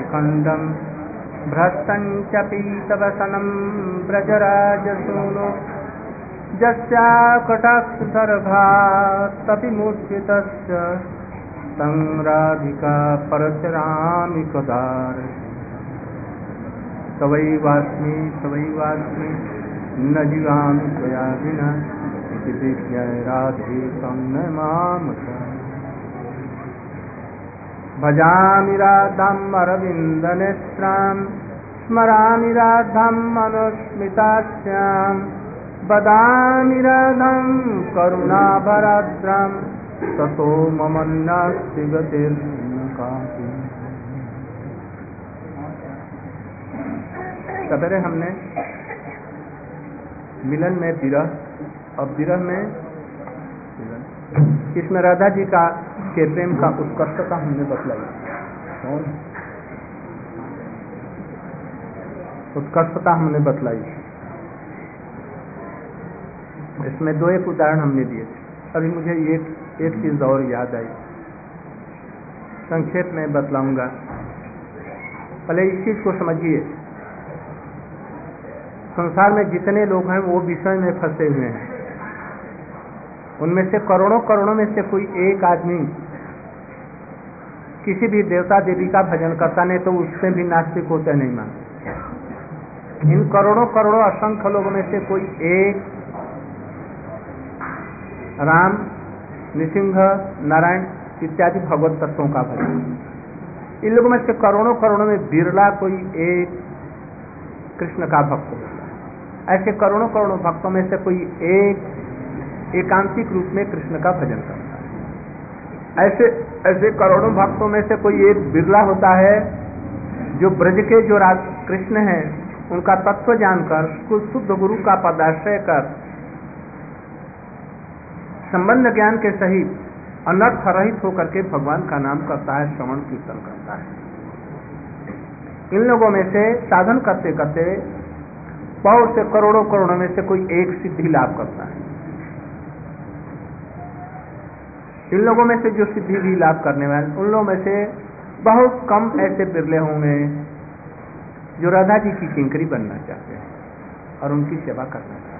खंडम भ्रष्टं च पीतवसनं व्रजराजसूनो यस्या कटाक्षदर्भात्तपि मूर्छितस्य तं राधिका परचरामि कदार। तवैवास्मि न जीवामि त्वया विना इति विज्ञाय राधे तं न मामका। भजामि राधाम् अरविन्दनेत्रां स्मरामि राधाम् अनुस्मितास्यां वदामि राधां करुणाभराद्रां ततो मम नास्ति गतिर्कापि। सवेरे हमने मिलन में विरह और विरह में मिलन, इसमें राधा जी का के प्रेम का उत्कर्षता हमने बतलाई। उत्कर्षता हमने बतलाई। इसमें दो एक उदाहरण हमने दिए। अभी मुझे एक चीज और याद आई, संक्षेप में बतलाऊंगा। पहले इस चीज को समझिए, संसार में जितने लोग हैं वो विषय में फंसे हुए हैं। उनमें से करोड़ों में से कोई एक आदमी किसी भी देवता देवी का भजन करता नहीं तो उससे भी नास्तिक होते नहीं मानते। इन करोड़ों असंख्य लोगों में से कोई एक राम, नृसिंह, नारायण इत्यादि भगवत तत्वों का भजन, इन लोगों में से करोड़ों में बिरला कोई एक कृष्ण का भक्त होता है। ऐसे करोड़ों भक्तों में से कोई एक एकांतिक रूप में कृष्ण का भजन करता है। ऐसे करोड़ों भक्तों में से कोई एक बिरला होता है जो ब्रज के जो कृष्ण हैं उनका तत्व जानकर कुल शुद्ध गुरु का पदाश्रय कर संबंध ज्ञान के सहित अनर्थ रहित होकर के भगवान का नाम करता है, श्रवण कीर्तन करता है। इन लोगों में से साधन करते करते बहुत से करोड़ों में से कोई एक सिद्धि लाभ करता है। इन लोगों में से जो सिद्धि भी लाभ करने वाले, उन लोगों में से बहुत कम ऐसे बिरले होंगे जो राधा जी की किंकरी बनना चाहते हैं और उनकी सेवा करना चाहते हैं।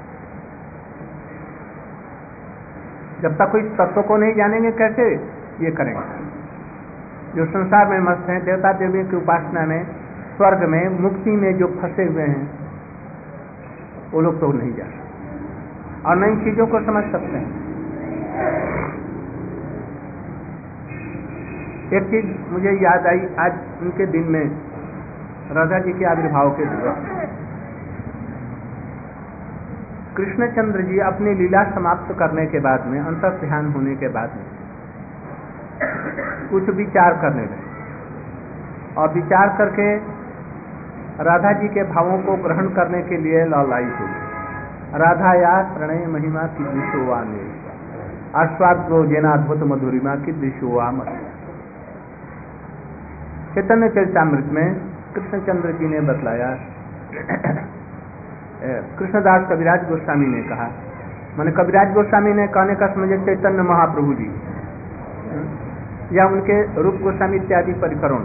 जब तक कोई तत्व को नहीं जानेंगे कैसे ये करेंगे। जो संसार में मस्त हैं, देवता देवी की उपासना में, स्वर्ग में, मुक्ति में जो फंसे हुए हैं वो लोग तो नहीं जा सकते और नई चीजों को समझ सकते हैं। एक चीज मुझे याद आई आज उनके दिन में, राधा जी के आविर्भाव के दिवस कृष्णचंद्र जी अपनी लीला समाप्त करने के बाद में, अंतर ध्यान होने के बाद में कुछ विचार करने लगे और विचार करके राधा जी के भावों को ग्रहण करने के लिए लौलाई हुई। राधा या प्रणय महिमा की दिशोवा ने आस्वादो जेनाद्भुत मधुरिमा की दिशोवा मत। चैतन्य चरितामृत में कृष्णचंद्र जी ने बतलाया, कृष्णदास कविराज गोस्वामी ने कहा, माने कविराज गोस्वामी ने कहने का समझे चैतन्य महाप्रभु जी या उनके रूप गोस्वामी इत्यादि परिकरों।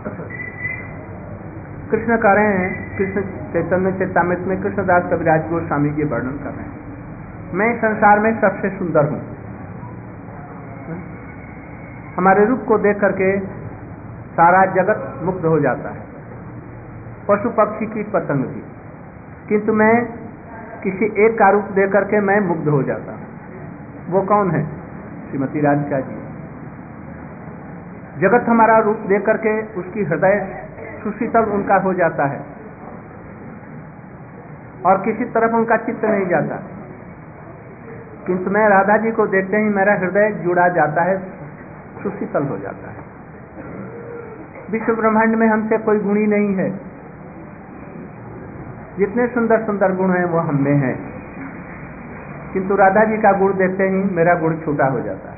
कृष्ण कह रहे हैं, कृष्ण चैतन्य चरितामृत में कृष्णदास कविराज गोस्वामी जी वर्णन कर रहे हैं, मैं संसार में सबसे सुंदर हूँ। हमारे रूप को देख करके सारा जगत मुग्ध हो जाता है, पशु पक्षी कीट पतंग भी, किंतु मैं किसी एक का रूप देख करके मैं मुग्ध हो जाता हूँ। वो कौन है? श्रीमती राधिका जी। जगत हमारा रूप देख करके उसकी हृदय सुशीतल उनका हो जाता है और किसी तरफ उनका चित्त नहीं जाता, किंतु मैं राधा जी को देखते ही मेरा हृदय जुड़ा जाता है, सुशीतल हो जाता है। विश्व ब्रह्मांड में हमसे कोई गुणी नहीं है, जितने सुंदर सुंदर गुण हैं वो हम में हैं, किंतु राधा जी का गुण देखते ही मेरा गुण छोटा हो जाता है।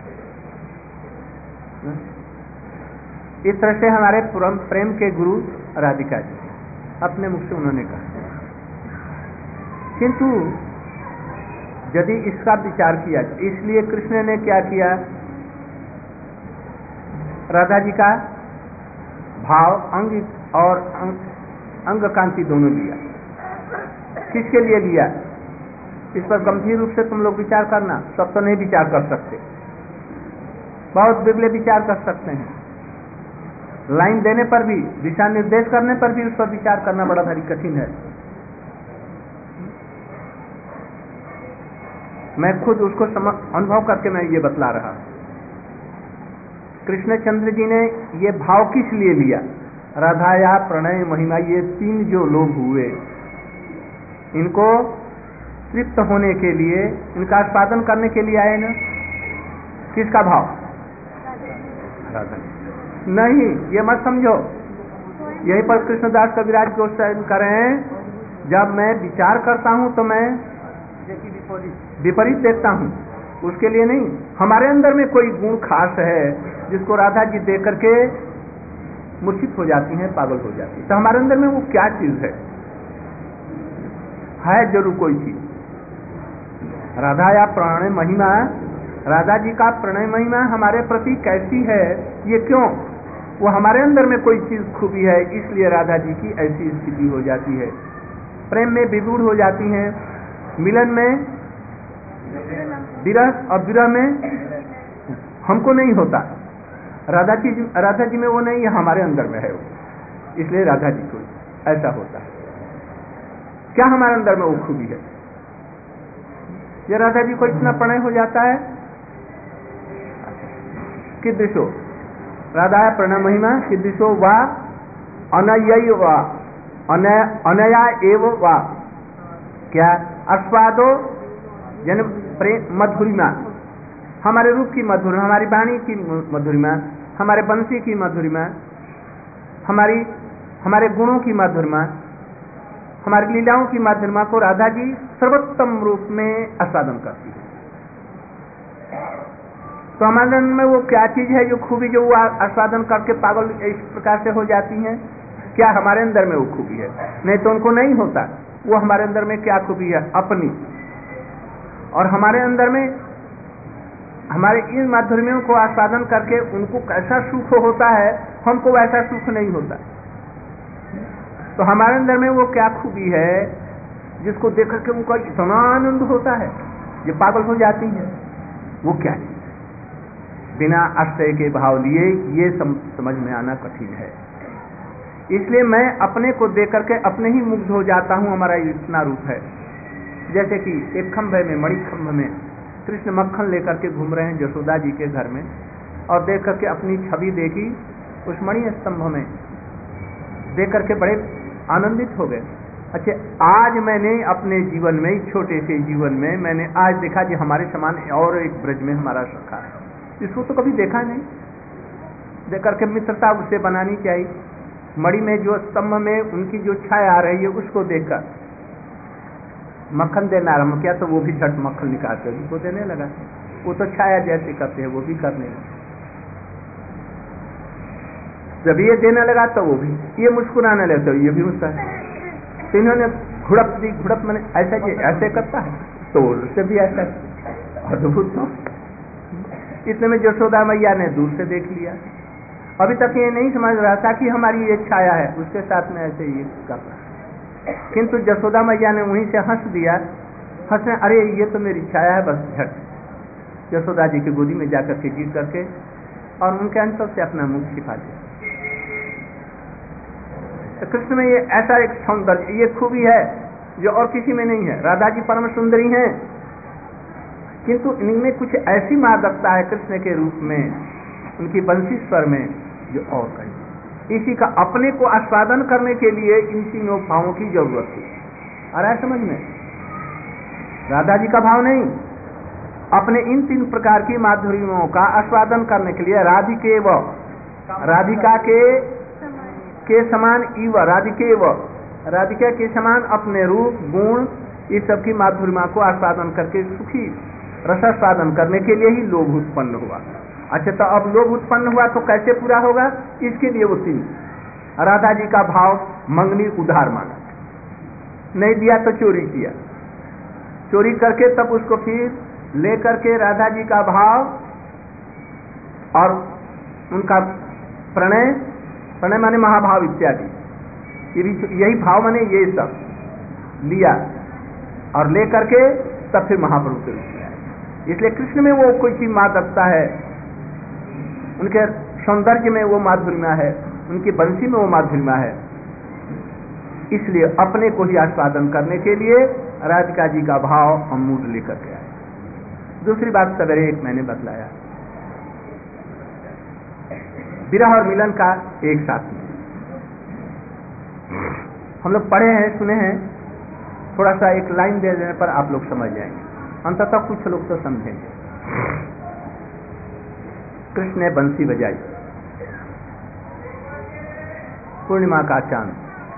इस तरह से हमारे प्रेम के गुरु राधिका जी अपने मुख से उन्होंने कहा। किंतु यदि इसका विचार किया, इसलिए कृष्ण ने क्या किया, राधा जी का भाव अंग और अंग कांति दोनों लिया। किसके लिए लिया? इस पर गंभीर रूप से तुम लोग विचार करना। सब तो नहीं विचार कर सकते, बहुत विरले विचार कर सकते हैं। लाइन देने पर भी, दिशा निर्देश करने पर भी उस पर विचार करना बड़ा भारी कठिन है। मैं खुद उसको अनुभव करके मैं ये बतला रहा। कृष्णचंद्र जी ने ये भाव किस लिए लिया? राधाया प्रणय महिमा, ये तीन जो लोग हुए, इनको तृप्त होने के लिए, इनका आस्वादन करने के लिए आए ना। किसका भाव? राधा नहीं, ये मत समझो। यहीं पर कृष्णदास कविराज गोस्वामी करें, जब मैं विचार करता हूं तो मैं विपरीत देखता हूं, उसके लिए नहीं। हमारे अंदर में कोई गुण खास है जिसको राधा जी देख करके मूर्छित हो जाती हैं, पागल हो जाती है। तो हमारे अंदर में वो क्या चीज है जरूर कोई चीज। राधा या प्रणय महिमा, राधा जी का प्रणय महिमा हमारे प्रति कैसी है, ये क्यों? वो हमारे अंदर में कोई चीज खूबी है, इसलिए राधा जी की ऐसी स्थिति हो जाती है। प्रेम में विभूर हो जाती हैं, मिलन में विरह और विरह में हमको नहीं होता। राधा जी में वो नहीं है, हमारे अंदर में है वो, इसलिए राधा जी को ऐसा होता है। क्या हमारे अंदर में वो खूबी है? ये राधा जी को इतना प्रणय हो जाता है कि दिशो राधा प्रणय महिमा कि दिशो वा अनय वा अनया एव वा, क्या? आस्वादो जन प्रेम मधुरिमा, हमारे रूप की मधुरिमा, हमारी वाणी की मधुरिमा, हमारे बंसी की मधुरिमा, हमारे गुणों की मधुरिमा, हमारी लीलाओं की मधुरिमा को राधा जी सर्वोत्तम रूप में आस्वादन करती है। तो हमारे मन में वो क्या चीज है, जो खूबी जो वो आस्वादन करके पागल इस प्रकार से हो जाती हैं? क्या हमारे अंदर में वो खूबी है? नहीं तो उनको नहीं होता। वो हमारे अंदर में क्या खूबी है? अपनी। और हमारे अंदर में हमारे इन माधुर्यों को आस्वादन करके उनको कैसा सुख होता है, हमको वैसा सुख नहीं होता। तो हमारे अंदर में वो क्या खूबी है जिसको देख करके उनको इतना आनंद होता है, ये पागल हो जाती है? वो क्या है? बिना आश्रय के भाव लिए ये समझ में आना कठिन है। इसलिए मैं अपने को देख करके अपने ही मुग्ध हो जाता हूँ। हमारा इतना रूप है, जैसे कि एक खंभे में, मणि खंभ में कृष्ण मक्खन लेकर के घूम रहे हैं यशोदा जी के घर में, और देख करके अपनी छवि देखी उस मणि स्तंभ में, देख करके बड़े आनंदित हो गए। अच्छा, आज मैंने अपने जीवन में, छोटे से जीवन में मैंने आज देखा कि हमारे समान और एक ब्रज में हमारा सखा है, इसको तो कभी देखा नहीं। देख करके मित्रता उससे बनानी चाहिए। मणि में जो स्तंभ में उनकी जो छाया आ रही है उसको देखकर मक्खन देना आरम्भ किया, तो वो भी झट मक्खन निकालते उसको देने लगा। वो तो छाया जैसे करते हैं वो भी करने लगा। जब ये देने लगा तो वो भी, ये मुस्कुराने लगे तो ये भी मुस्कुराए। तो इन्होंने घुड़प दी। घुड़प मैंने ऐसे करता है तो उससे भी ऐसा अद्भुत। तो इतने में यशोदा मैया ने दूर से देख लिया। अभी तक ये नहीं समझ रहा था कि हमारी ये छाया है, उसके साथ में ऐसे ये कर रहा है। किंतु यशोदा मैया ने वहीं से हंस दिया। हंसने, अरे ये तो मेरी छाया है। बस झट यशोदा जी की गोदी में जाकर के गिर करके और उनके अंतर से अपना मुख छिपा दिया। तो कृष्ण में ये ऐसा एक सौंदर्य, ये खूबी है जो और किसी में नहीं है। राधा जी परम सुंदरी हैं, किंतु इनमें कुछ ऐसी मादकता है कृष्ण के रूप में, उनकी बंसी स्वर में, जो और कहीं। इसी का अपने को आस्वादन करने के लिए इन तीनों भावों की जरूरत थी। आ रहा है समझ में? राधा जी का भाव नहीं, अपने इन तीन प्रकार की माधुर्यों का आस्वादन करने के लिए राधिके व, राधिका के समान इव, राधिके व, राधिका के समान अपने रूप गुण इस सब की माधुर्य को आस्वादन करके सुखी रसास्वादन करने के लिए ही लोभ उत्पन्न हुआ। अच्छा, तो अब लोभ उत्पन्न हुआ तो कैसे पूरा होगा? इसके लिए वो तीन राधा जी का भाव मंगनी उधार मांगा, नहीं दिया तो चोरी किया, चोरी करके तब उसको फिर लेकर के राधा जी का भाव और उनका प्रणय, प्रणय माने महाभाव इत्यादि, यही भाव माने ये सब लिया और ले करके तब फिर महाप्रभु के रूप में आए। इसलिए कृष्ण में वो कोई चीज मादकता है, उनके सौंदर्य में वो माधुर्य है, उनकी बंसी में वो माधुर्य है। इसलिए अपने को ही आस्वादन करने के लिए राधिका जी का भाव अमूल लेकर के आए। दूसरी बात सवेरे एक मैंने बतलाया, विरह और मिलन का एक साथ में हम लोग पढ़े हैं, सुने हैं, थोड़ा सा एक लाइन दे देने पर आप लोग समझ जाएंगे, अंततः कुछ लोग तो समझेंगे। कृष्ण ने बंसी बजाई, पूर्णिमा का चांद,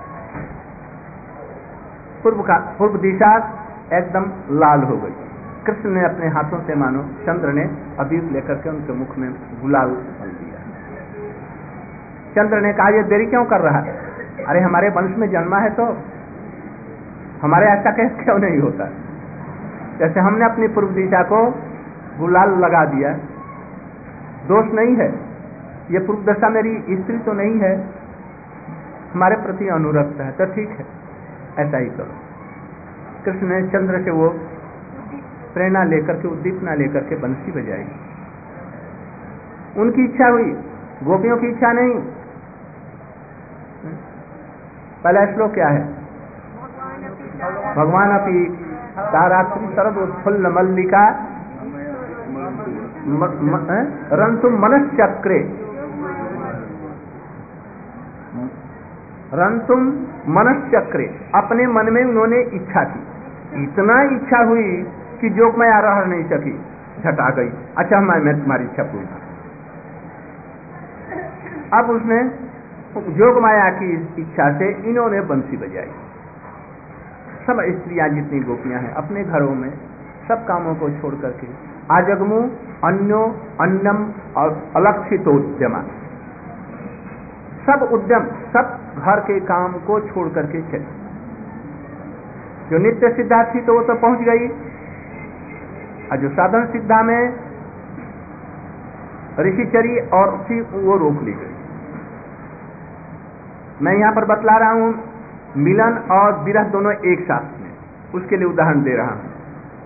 पूर्व दिशा एकदम लाल हो गई। कृष्ण ने अपने हाथों से मानो चंद्र ने अबीर लेकर के उनके मुख में गुलाल मल दिया। चंद्र ने कहा, ये देरी क्यों कर रहा है? अरे हमारे वंश में जन्मा है तो हमारे ऐसा कैसे क्यों नहीं होता? जैसे हमने अपनी पूर्व दिशा को गुलाल लगा दिया, दोष नहीं है, ये पूर्व दशा मेरी स्त्री तो नहीं है, हमारे प्रति अनुरक्त है, तो ठीक है, ऐसा ही करो। कृष्ण ने चंद्र से वो प्रेरणा लेकर के, उद्दीपना लेकर के बंसी बजाई। उनकी इच्छा हुई, गोपियों की इच्छा नहीं। पहला श्लोक क्या है? भगवान अपि तारात्रि शरद उत्फुल्ल मल्लिका रंतुम मनश्चक्रे, रंतुम मनश्चक्रे, अपने मन में उन्होंने इच्छा की, इतना इच्छा हुई कि जोग माया रह नहीं सकी, झटा गई। अच्छा मैं तुम्हारी इच्छा पूरी। अब उसने जोग माया की इच्छा से इन्होंने बंसी बजाई। सब स्त्रियां जितनी गोपियां हैं अपने घरों में सब कामों को छोड़ करके, आजगमु अन्यो अन्नम और अलक्षितोद्यमा, सब उद्यम, सब घर के काम को छोड़ करके चले। जो नित्य सिद्धा थी तो वो तो पहुंच गई, और जो साधन सिद्धा में ऋषिचरी और थी वो रोक ली गई। मैं यहां पर बतला रहा हूं मिलन और विरह दोनों एक साथ में, उसके लिए उदाहरण दे रहा हूं।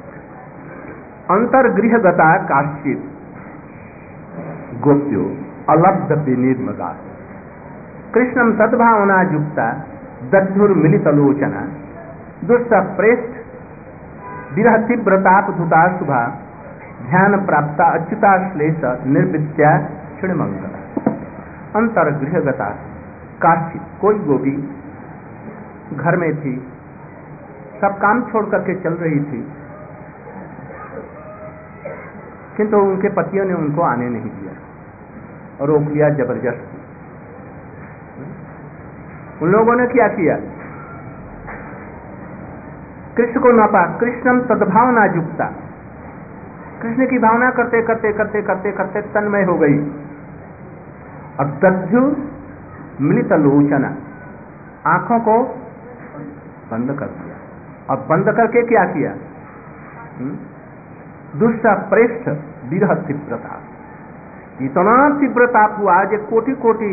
अंतर्गृहगता काश्चित गोप्यो अलब्ध विनिर्मगा, कृष्णम तद्भावना युक्ता दध्युर्मिलितलोचना, दुष्प्रेष्ठ विरह तीव्रताप धुता शुभा, ध्यान प्राप्ता अच्युता श्लेष निर्विद्या क्षणमंगला। अंतर्गृहगता काश्चित, कोई गोपी घर में थी, सब काम छोड़ करके चल रही थी, किंतु उनके पतियों ने उनको आने नहीं दिया और रोक लिया जबरदस्ती। उन लोगों ने क्या किया? कृष्ण को न पा, कृष्णम तद्भावना युक्ता, कृष्ण की भावना करते करते करते करते करते तन्मय हो गई। अब दध्यु मिलित लोचना, आंखों को बंद कर दिया। अब बंद करके क्या किया? दुष्प्रेष्ठ विरह तीव्रता, इतना तीव्रताप हुआ जो कोटि कोटि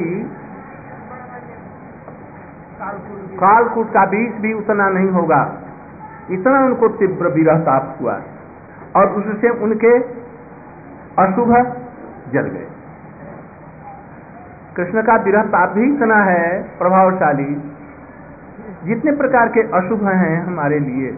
कालकूट का बीज भी उतना नहीं होगा, इतना उनको तीव्र विरह ताप हुआ और उससे उनके अशुभ जल गए। कृष्ण का विरह ताप भी इतना है प्रभावशाली, जितने प्रकार के अशुभ हैं हमारे लिए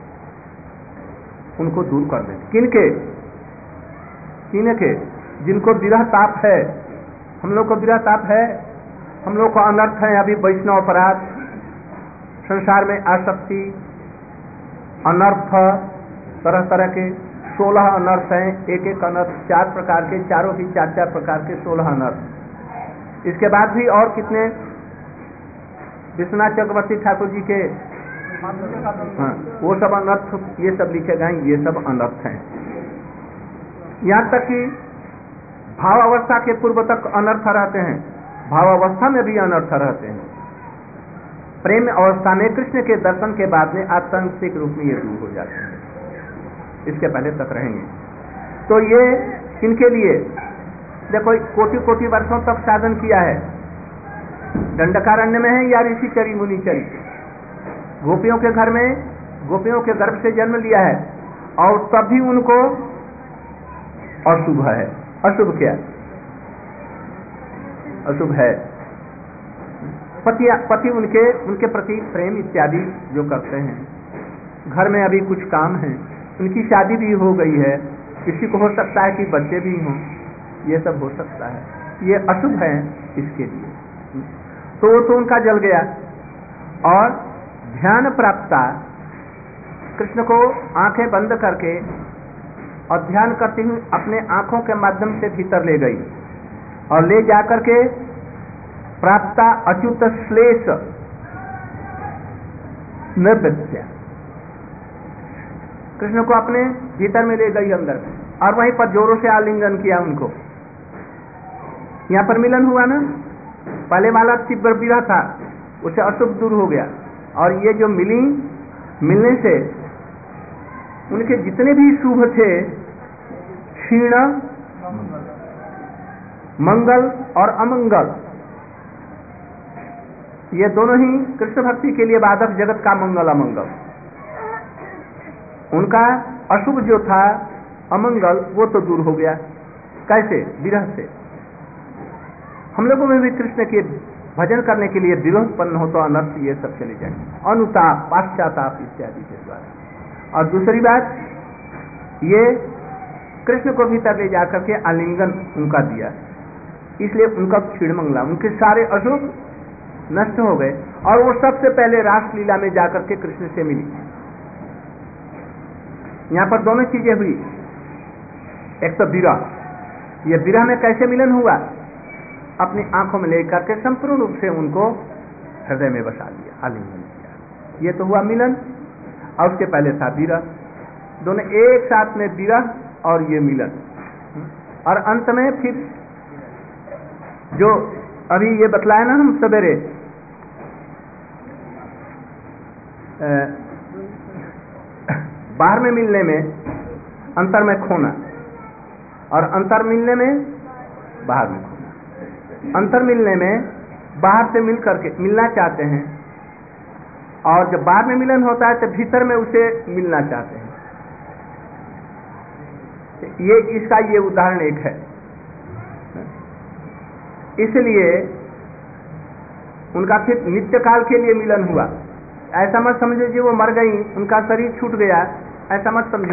उनको दूर कर दें। किनके? किनके? जिनको विरह ताप है। हम लोग को विरह ताप है, हम लोग को अनर्थ है, अभी वैष्णव अपराध, संसार में आसक्ति, अनर्थ, तरह तरह के 16 अनर्थ हैं। एक एक अनर्थ 4 प्रकार के, चारों ही 4 प्रकार के 16 अनर्थ। इसके बाद भी और कितने? विश्वनाथ चक्रवर्ती ठाकुर जी के वो सब अनर्थ, ये सब लिखे गए, ये सब अनर्थ हैं। यहाँ तक कि भाव अवस्था के पूर्व तक अनर्थ रहते हैं, भाव अवस्था में भी अनर्थ रहते हैं। प्रेम अवस्था में कृष्ण के दर्शन के बाद में आत्यंतिक रूप में ये दूर हो जाते हैं, इसके पहले तक रहेंगे। तो ये इनके लिए देखो कोटि कोटि वर्षों तक साधन किया है, दंडकारण्य में है या ऋषिचरी मुनिचरी, गोपियों के घर में, गोपियों के गर्भ से जन्म लिया है और तब भी उनको अशुभ है। अशुभ क्या? अशुभ है पति उनके प्रति प्रेम इत्यादि जो करते हैं, घर में अभी कुछ काम है, उनकी शादी भी हो गई है, किसी को हो सकता है कि बच्चे भी हों, ये सब हो सकता है, ये अशुभ है इसके लिए। तो वो तो उनका जल गया। और ध्यान प्राप्ता कृष्ण को आंखें बंद करके और ध्यान करती हुई अपने आंखों के माध्यम से भीतर ले गई और ले जाकर के प्राप्ता अच्युत श्लेष निर्वृत्य, कृष्ण को अपने भीतर में ले गई अंदर में, और वहीं पर जोरों से आलिंगन किया उनको। यहाँ पर मिलन हुआ ना, पहले वाला तीव्र विरह था, उसे अशुभ दूर हो गया, और ये जो मिलने से उनके जितने भी शुभ थे, क्षीण, मंगल और अमंगल, ये दोनों ही कृष्ण भक्ति के लिए बाधक, जगत का मंगल अमंगल। उनका अशुभ जो था अमंगल, वो तो दूर हो गया। कैसे? विरह से। हम लोगों में भी कृष्ण के भजन करने के लिए विरोध उत्पन्न हो तो अनर्थ ये सब चले जाएंगे, अनुताप, पाश्चाताप इत्यादि के द्वारा। और दूसरी बात, ये कृष्ण को भीतर ले जाकर के आलिंगन उनका दिया, इसलिए उनका क्षीण मंगला, उनके सारे अशुभ नष्ट हो गए। और वो सबसे पहले रासलीला में जाकर के कृष्ण से मिली। यहाँ पर दोनों चीजें हुई, एक तो विरह, ये विरह में कैसे मिलन हुआ? अपनी आंखों में लेकर के संपूर्ण रूप से उनको हृदय में बसा लिया, आलिंगन किया, ये तो हुआ मिलन। और उसके पहले था विरह, दोनों एक साथ में, विरह और ये मिलन। और अंत में फिर जो अभी ये बतलाया ना हम सवेरे, बाहर में मिलने में अंतर में खोना, और अंतर मिलने में बाहर में खोना। अंतर मिलने में बाहर से मिल करके मिलना चाहते हैं, और जब बाहर में मिलन होता है तो भीतर में उसे मिलना चाहते हैं। ये इसका ये उदाहरण एक है। इसलिए उनका फिर नित्य काल के लिए मिलन हुआ। ऐसा मत समझो कि वो मर गई, उनका शरीर छूट गया, ऐसा मत समझो।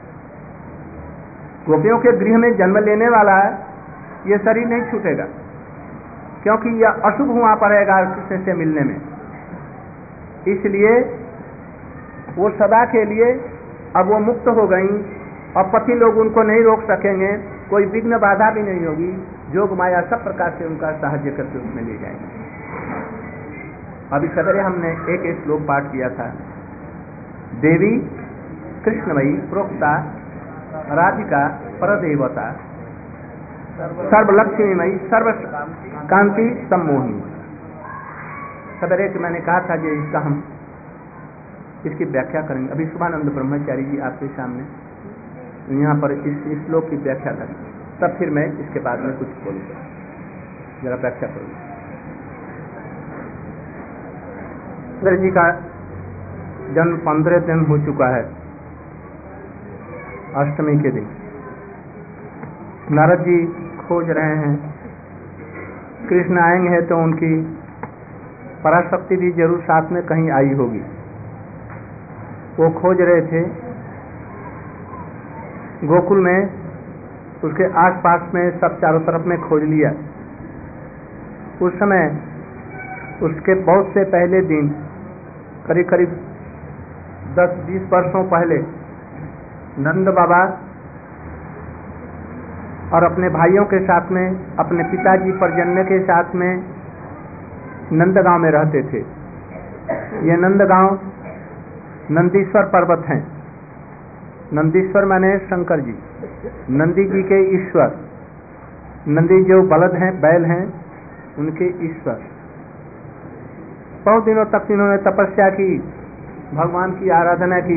गोपियों के गृह में जन्म लेने वाला ये शरीर नहीं छूटेगा, क्योंकि यह अशुभ वहां पर रहेगा कृष्ण से मिलने में। इसलिए वो सदा के लिए अब वो मुक्त हो गई, और पति लोग उनको नहीं रोक सकेंगे, कोई विघ्न बाधा भी नहीं होगी। जोग माया सब प्रकार से उनका साहाय्य करके उसमें ले जाएंगे। अभी सवेरे हमने एक श्लोक पाठ किया था, देवी कृष्णमयी प्रोक्ता राधिका परदेवता सर्वलक्ष्मीमयी सर्व कांति सम्मोहिनी। सवेरे कि मैंने कहा था कि इसका हम इसकी व्याख्या करेंगे। अभी शुभानंद ब्रह्मचारी जी आपके सामने यहाँ पर इस श्लोक की व्याख्या करेंगे, तब फिर मैं इसके बाद में कुछ बोलूँगा, जरा व्याख्या करूँगा। सुंदर जी का जन्म 15 दिन हो चुका है, अष्टमी के दिन। नारद जी खोज रहे हैं, कृष्ण आएंगे तो उनकी पराशक्ति भी जरूर साथ में कहीं आई होगी। वो खोज रहे थे गोकुल में, उसके आसपास में सब चारों तरफ में खोज लिया। उस समय उसके बहुत से पहले दिन, करीब करीब 10-20 वर्षों पहले, नंद बाबा और अपने भाइयों के साथ में, अपने पिताजी परजन्य के साथ में नंदगांव में रहते थे। ये नंदगांव नंदीश्वर पर्वत हैं। नंदीश्वर माने शंकर जी, नंदी जी के ईश्वर, नंदी जो बलद हैं, बैल हैं, उनके ईश्वर। बहुत दिनों तक इन्होंने तपस्या की, भगवान की आराधना की,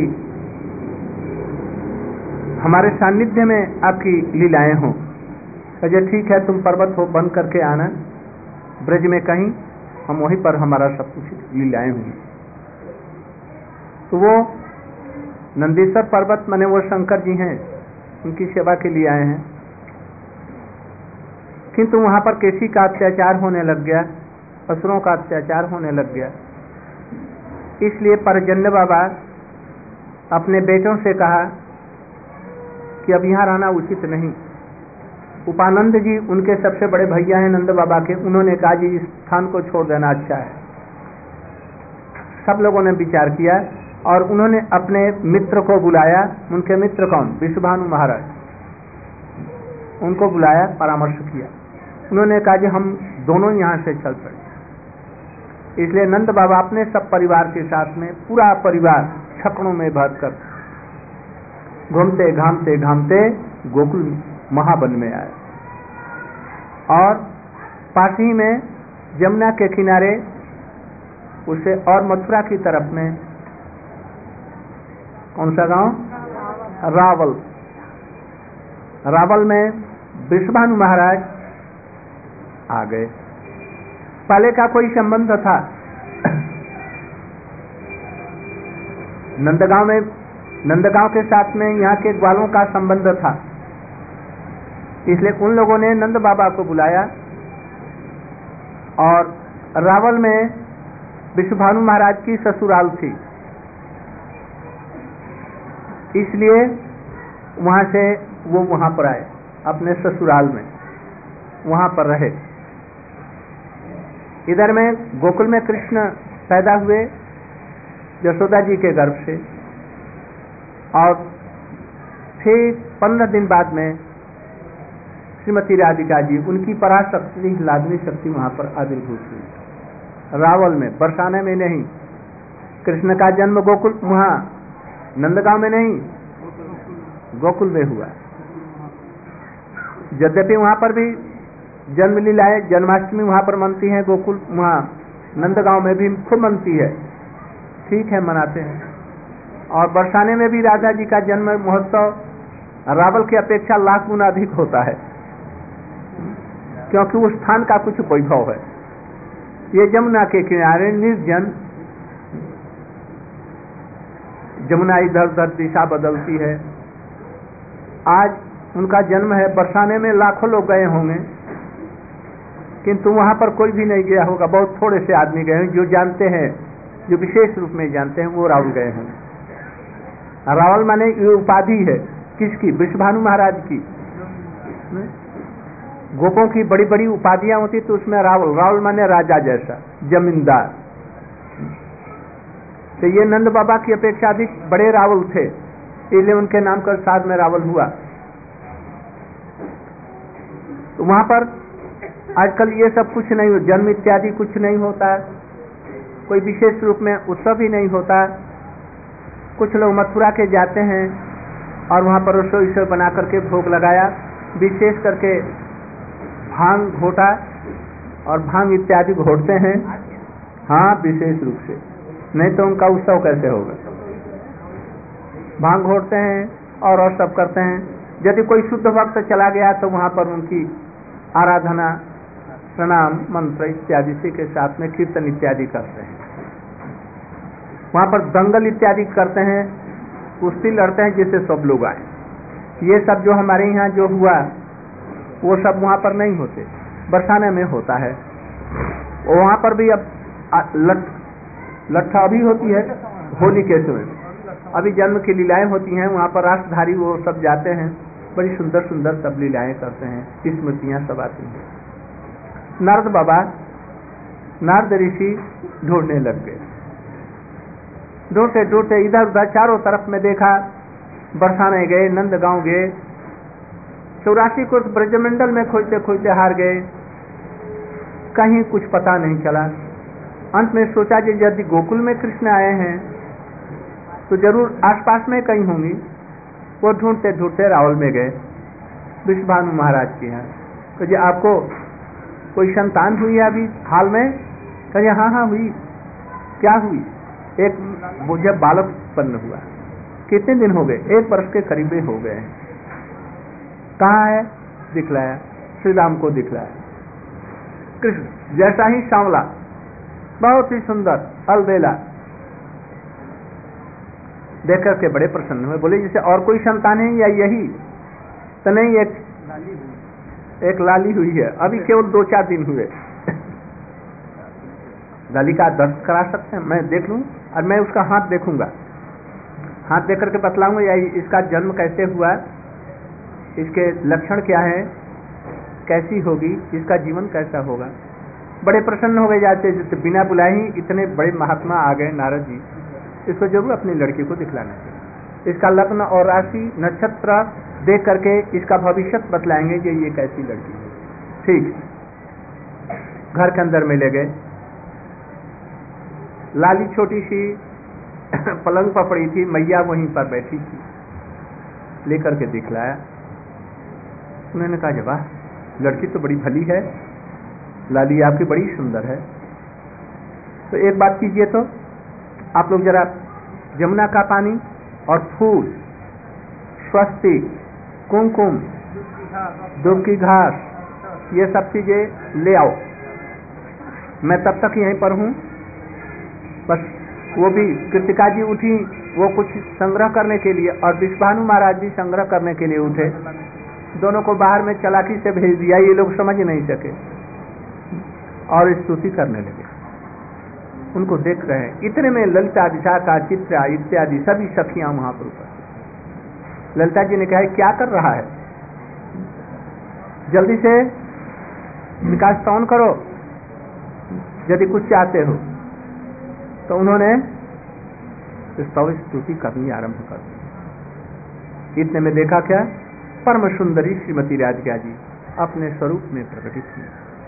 हमारे सानिध्य में आपकी लीलाएं हों। कहे ठीक है, तुम पर्वत हो बन करके आना, ब्रज में कहीं हम वहीं पर हमारा सब कुछ लीलाएं हुई। तो वो नंदीश्वर पर्वत माने वो शंकर जी हैं, उनकी सेवा के लिए आए हैं। किंतु वहां पर केसी का अत्याचार होने लग गया, असुरों का अत्याचार होने लग गया। इसलिए परजन्य बाबा अपने बेटों से कहा कि अब यहाँ रहना उचित नहीं। उपानंद जी उनके सबसे बड़े भैया हैं नंद बाबा के, उन्होंने कहा जी इस स्थान को छोड़ देना अच्छा है। सब लोगों ने विचार किया और उन्होंने अपने मित्र को बुलाया। उनके मित्र कौन? विश्वभानु महाराज। उनको बुलाया, परामर्श किया। उन्होंने कहा जी हम दोनों यहाँ से चल पड़े। इसलिए नंद बाबा अपने सब परिवार के साथ में, पूरा परिवार छकड़ों में भरकर घूमते घामते घामते गोकुल महावन में आए। और पास ही में यमुना के किनारे उसे और मथुरा की तरफ में कौन सा गांव? रावल। रावल में विश्वभानु महाराज आ गए। पहले का कोई संबंध था नंदगांव के साथ में यहाँ के ग्वालों का संबंध था। इसलिए उन लोगों ने नंद बाबा को बुलाया और रावल में विश्वभानु महाराज की ससुराल थी, इसलिए वहां से वो वहां पर आए अपने ससुराल में, वहां पर रहे। इधर में गोकुल में कृष्ण पैदा हुए यशोदा जी के गर्भ से, और फिर 15 दिन बाद में श्रीमती राधिका जी, उनकी पराशक्ति लादनी शक्ति वहां पर आविर्भूत हुई रावल में, बरसाने में नहीं। कृष्ण का जन्म गोकुल, वहां नंदगांव में नहीं, गोकुल में हुआ। यद्यपि वहां पर भी जन्म लीलाएं, जन्माष्टमी वहां पर मनती है, गोकुल वहां नंदगांव में भी खूब मनती है, ठीक है, मनाते हैं। और बरसाने में भी राधा जी का जन्म महोत्सव रावल की अपेक्षा लाख गुना अधिक होता है, क्योंकि उस स्थान का कुछ वैभव है। ये जमुना के किनारे निर्जन, जमुना इधर उधर दिशा बदलती है। आज उनका जन्म है, बरसाने में लाखों लोग गए होंगे, किंतु वहां पर कोई भी नहीं गया होगा, बहुत थोड़े से आदमी गए हैं। जो जानते हैं, जो विशेष रूप में जानते हैं, वो रावल गए हैं। रावल माने ये उपाधि है किसकी? विश्वभानु महाराज की। गोपों की बड़ी बड़ी उपाधियां होती तो उसमें रावल माने राजा जैसा, जमींदार। तो ये नंद बाबा की अपेक्षा अधिक बड़े रावल थे, इसलिए उनके नाम का साथ में रावल हुआ। तो वहां पर आजकल ये सब कुछ नहीं हो, जन्म इत्यादि कुछ नहीं होता, कोई विशेष रूप में उत्सव ही नहीं होता। कुछ लोग मथुरा के जाते हैं और वहां पर रसोई बना करके भोग लगाया, विशेष करके भांग घोटा और भांग इत्यादि घोटते हैं, हाँ विशेष रूप से, नहीं तो उनका उत्सव कैसे होगा। भांग घोटते हैं और सब करते हैं। यदि कोई शुद्ध भक्त चला गया तो वहां पर उनकी आराधना, प्रणाम, मंत्र इत्यादि के साथ में कीर्तन इत्यादि करते हैं। वहां पर दंगल इत्यादि करते हैं, कुश्ती लड़ते हैं, जिससे सब लोग आए। ये सब जो हमारे यहाँ जो हुआ वो सब वहां पर नहीं होते, बरसाने में होता है। और वहां पर भी अब लट्ठा अभी होती है होली के समय, अभी जन्म की लीलाएं होती हैं, वहां पर राष्ट्रधारी वो सब जाते हैं, बड़ी सुंदर सुंदर सब लीलाएं करते हैं, स्मृतियां सब आती हैं। नारद बाबा, नारद ऋषि ढूंढने लग गए, ढूंढते ढूंढते इधर उधर चारों तरफ में देखा, बरसाने गए, नंदगांव गए, 84 को ब्रजमंडल में खोजते खोजते हार गए, कहीं कुछ पता नहीं चला। अंत में सोचा कि यदि गोकुल में कृष्ण आए हैं तो जरूर आसपास में कहीं होंगी। वो ढूंढते ढूंढते रावल में गए, विश्वभानु महाराज के यहाँ। तो जी आपको कोई संतान हुई है अभी हाल में? कहे हाँ हाँ हुई। क्या हुई? एक मुझे बालक उत्पन्न हुआ। कितने दिन हो गए? 1 वर्ष के करीब हो गए हैं। कहाँ है? दिखलाया, श्री राम को दिखलाया। कृष्ण जैसा ही सांवला, बहुत ही सुंदर अलबेला। देख करके बड़े प्रसन्न हुए, बोले जैसे और कोई संतान है या यही? तो नहीं, एक लाली हुई है, अभी केवल 2-4 दिन हुए। लाली का दर्द करा सकते हैं, मैं देख लूं और मैं उसका हाथ देखूंगा, हाथ देख करके बतलाऊंगा या इसका जन्म कैसे हुआ, इसके लक्षण क्या है, कैसी होगी, इसका जीवन कैसा होगा। बड़े प्रसन्न हो गए जाते, बिना बुलाए ही इतने बड़े महात्मा आ गए नारद जी, इसको जरूर अपनी लड़की को दिखलाना चाहिए। इसका लग्न और राशि नक्षत्र देख करके इसका भविष्य बतलाएंगे कि ये कैसी लड़की है। ठीक, घर के अंदर में ले गए, लाली छोटी सी पलंग पर पड़ी थी, मैया वहीं पर बैठी थी, लेकर के दिखलाया। उन्होंने कहा वाह, लड़की तो बड़ी भली है, लाली आपकी बड़ी सुंदर है। तो एक बात कीजिए, तो आप लोग जरा जमुना का पानी और फूल, स्वस्तिक, कुमकुम, दूब की घास, ये सब चीजें ले आओ, मैं तब तक यहीं पर हूं। बस वो भी कृतिका जी उठी, वो कुछ संग्रह करने के लिए, और विश्वानु महाराज जी संग्रह करने के लिए उठे। दोनों को बाहर में चालाकी से भेज दिया, ये लोग समझ नहीं सके और स्तुति करने लगे। उनको देख रहे हैं, इतने में ललिता, विशाखा, चित्रा इत्यादि सभी सखियां वहां पर उपस्थित। ललिता जी ने कहा क्या कर रहा है, जल्दी से निकास तौन करो यदि कुछ चाहते हो। तो उन्होंने स्तव स्तुति करनी आरंभ कर दी। इतने में देखा क्या, परम सुंदरी श्रीमती राधिका जी अपने स्वरूप में प्रकटित हुई,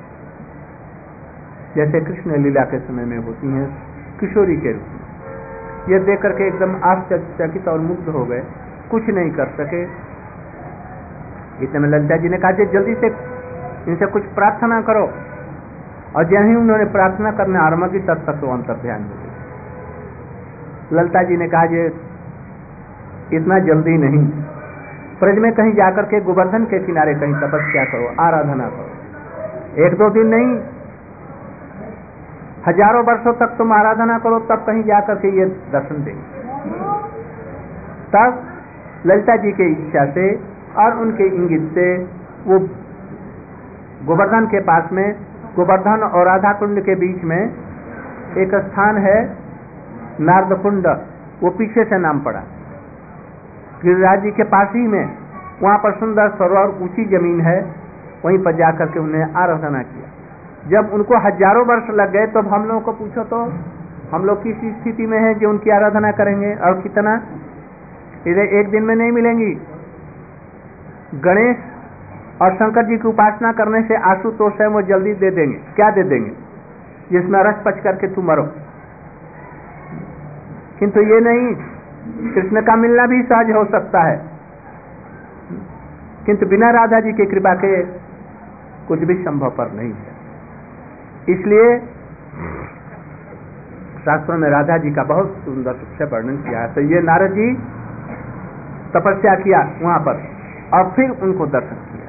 जैसे कृष्ण लीला के समय में होती हैं, किशोरी के रूप में। यह देख करके एकदम आश्चर्यचकित और मुग्ध हो गए, कुछ नहीं कर सके। इतने में ललिता जी ने कहा जल्दी से इनसे कुछ प्रार्थना करो, और जैसे ही उन्होंने प्रार्थना करने आरंभ की तब तक तो अंतर ध्यान हो गई। ललिता जी ने कहा इतना जल्दी नहीं, ब्रज में कहीं जाकर के गोवर्धन के किनारे कहीं तपस्या करो, आराधना करो, 1-2 दिन नहीं, हजारों वर्षों तक तुम आराधना करो, तब कहीं जाकर के ये दर्शन देंगे। तब ललिता जी के इच्छा से और उनके इंगित से वो गोवर्धन के पास में, गोवर्धन और राधा कुंड के बीच में एक स्थान है नारद कुंड, वो पीछे से नाम पड़ा, गिरिराज जी के पास ही में, वहां पर सुंदर सरोवर, ऊंची जमीन है, वहीं पर जाकर के उन्हें आराधना किया। जब उनको हजारों वर्ष लग गए, तो हम लोगों को पूछो तो हम लोग किस स्थिति में हैं जो उनकी आराधना करेंगे, और कितना, इधर एक दिन में नहीं मिलेंगी। गणेश और शंकर जी की उपासना करने से आशुतोष है वो जल्दी दे देंगे, क्या दे देंगे, जिसमें रस पच करके तू मरो। किंतु ये नहीं, कृष्ण का मिलना भी सहज हो सकता है, किंतु बिना राधा जी की कृपा के कुछ भी संभव पर नहीं है। इसलिए शास्त्रों में राधा जी का बहुत सुंदर रूप से वर्णन किया है। तो ये नारद जी तपस्या किया वहां पर, और फिर उनको दर्शन किया।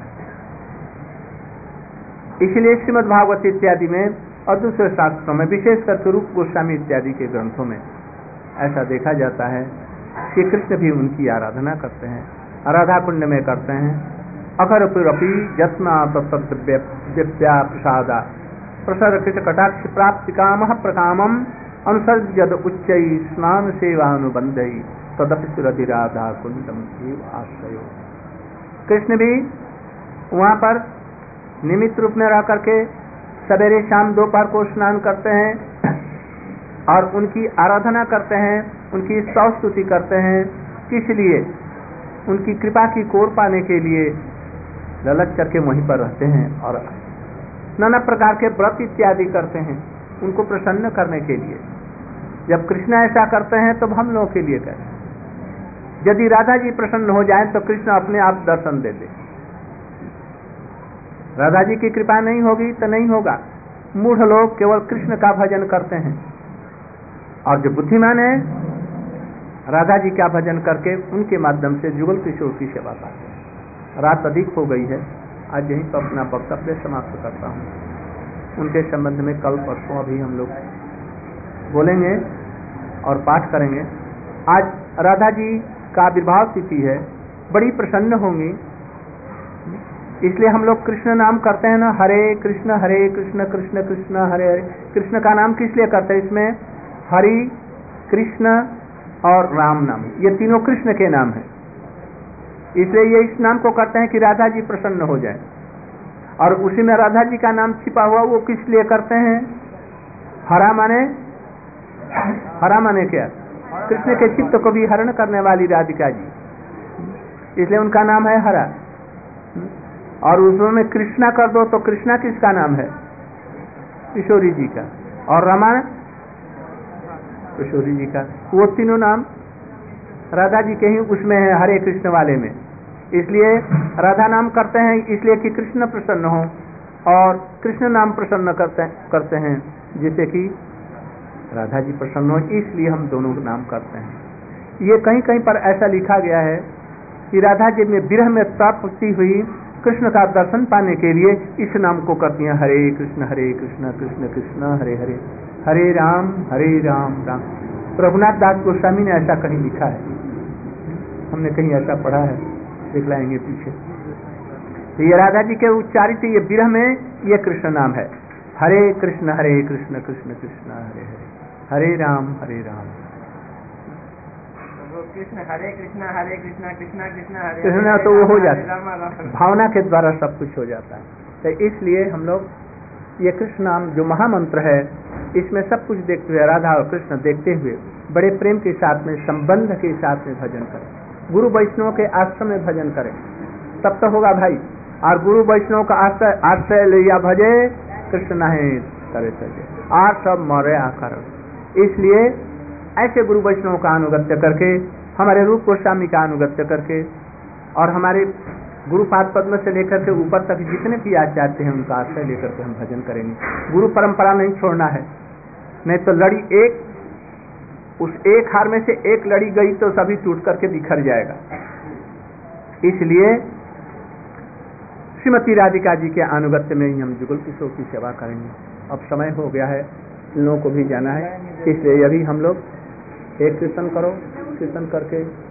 इसलिए श्रीमद् भागवत इत्यादि में और दूसरे शास्त्रों में, विशेष करके रूप गोस्वामी इत्यादि के ग्रंथों में ऐसा देखा जाता है कि कृष्ण भी उनकी आराधना करते हैं, राधा कुंड में करते हैं। अगर पुरपी जत्ना तत्व्या प्रसादा प्रसर कृत कटाक्ष प्राप्ति काम प्रकामम अनुसर्जद उच्च स्नान सेवानुबंधई तदपि राधा कुंडम आश्रय। कृष्ण भी वहां पर निमित्त रूप में रह करके सवेरे शाम दोपहर को स्नान करते हैं और उनकी आराधना करते हैं, उनकी स्तुति करते हैं। किस लिए? उनकी कृपा की कोर पाने के लिए ललच करके वहीं पर रहते हैं और नाना प्रकार के व्रत इत्यादि करते हैं, उनको प्रसन्न करने के लिए। जब कृष्ण ऐसा करते हैं तो हम लोगों के लिए करते हैं। यदि राधा जी प्रसन्न हो जाए तो कृष्ण अपने आप दर्शन दे दे। राधा जी की कृपा नहीं होगी तो नहीं होगा। मूढ़ लोग केवल कृष्ण का भजन करते हैं, और जो बुद्धिमान है राधा जी का भजन करके उनके माध्यम से जुगल किशोर की सेवा पाते हैं। रात अधिक हो गई है, आज यहीं पर अपना वक्तव्य समाप्त करता हूँ। उनके संबंध में कल परसों अभी हम लोग बोलेंगे और पाठ करेंगे। आज राधा जी का आविर्भाव तिथि है, बड़ी प्रसन्न होंगी, इसलिए हम लोग कृष्ण नाम करते हैं ना, हरे कृष्ण कृष्ण कृष्ण हरे हरे। कृष्ण का नाम किस लिए करते हैं? इसमें हरि, कृष्ण और राम नाम, ये तीनों कृष्ण के नाम हैं, इसलिए ये इस नाम को करते हैं कि राधा जी प्रसन्न हो जाए। और उसी में राधा जी का नाम छिपा हुआ, वो किस लिए करते हैं? हरा माने क्या? कृष्ण के चित्त को भी हरण करने वाली राधिका जी, इसलिए उनका नाम है हरा। और उसमें कृष्णा कर दो तो कृष्णा किसका नाम है? किशोरी जी का। और रमा किशोरी जी का। वो तीनों नाम राधा जी के ही उसमें है, हरे कृष्ण वाले में। इसलिए राधा नाम करते हैं इसलिए कि कृष्ण प्रसन्न हो, और कृष्ण नाम प्रसन्न करते हैं जिससे कि राधा जी प्रसन्न हो, इसलिए हम दोनों नाम करते हैं। ये कहीं कहीं पर ऐसा लिखा गया है कि राधा जी में विरह में तड़पती हुई कृष्ण का दर्शन पाने के लिए इस नाम को करती हैं, हरे कृष्ण कृष्ण कृष्ण हरे हरे, हरे राम राम। रघुनाथ दास गोस्वामी ने ऐसा कहीं लिखा है, हमने कहीं ऐसा पढ़ा है, दिखलाएंगे पीछे। तो ये राधा जी के उच्चारित ये विरह में ये कृष्ण नाम है, हरे कृष्ण कृष्ण कृष्ण हरे हरे, हरे राम कृष्ण कृष्ण कृष्ण कृष्ण हरे कृष्ण, तो वो हो जाता है, भावना के द्वारा सब कुछ हो जाता है। तो इसलिए हम लोग ये कृष्ण नाम जो महामंत्र है, इसमें सब कुछ देखते हुए, राधा और कृष्ण देखते हुए बड़े प्रेम के साथ में, संबंध के साथ में भजन करें। गुरु वैष्णव के आश्रम में भजन करें, तब तो होगा भाई। और गुरु वैष्णव का आश्रय लिया भजे, कृष्ण नहीं करे सजे, और सब मरे आकर। इसलिए ऐसे गुरु वैष्णव का अनुगत्य करके, हमारे रूप गोस्वामी का अनुगत्य करके, और हमारे गुरुपाद पद्म से लेकर के ऊपर तक जितने भी आचार्य हैं उनका आश्रय लेकर के हम भजन करेंगे। गुरु परंपरा नहीं छोड़ना है, नहीं तो लड़ी एक, उस एक हार में से एक लड़ी गई तो सभी टूट करके बिखर जाएगा। इसलिए श्रीमती राधिका जी के अनुगत्य में ही हम जुगल किशोर की सेवा करेंगे। अब समय हो गया है, इन लोगों को भी जाना है, इसलिए अभी हम लोग एक कीर्तन करो, कीर्तन करके